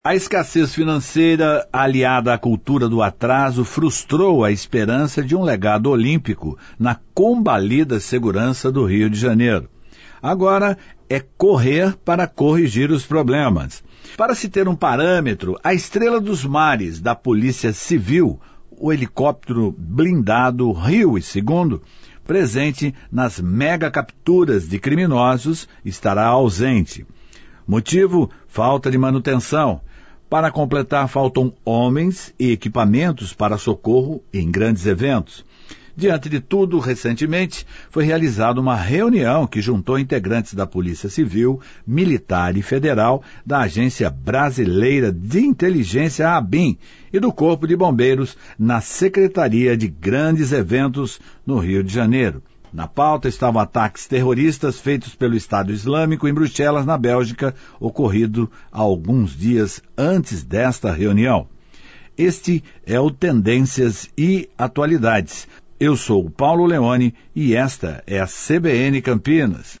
A escassez financeira, aliada à cultura do atraso, frustrou a esperança de um legado olímpico na combalida segurança do Rio de Janeiro. Agora é correr para corrigir os problemas. Para se ter um parâmetro, a Estrela dos Mares da Polícia Civil, o helicóptero blindado Rio II, presente nas mega capturas de criminosos, estará ausente. Motivo? Falta de manutenção. Para completar, faltam homens e equipamentos para socorro em grandes eventos. Diante de tudo, recentemente, foi realizada uma reunião que juntou integrantes da Polícia Civil, Militar e Federal, da Agência Brasileira de Inteligência, ABIN, e do Corpo de Bombeiros na Secretaria de Grandes Eventos no Rio de Janeiro. Na pauta estavam ataques terroristas feitos pelo Estado Islâmico em Bruxelas, na Bélgica, ocorrido alguns dias antes desta reunião. Este é o Tendências e Atualidades. Eu sou o Paulo Leone e esta é a CBN Campinas.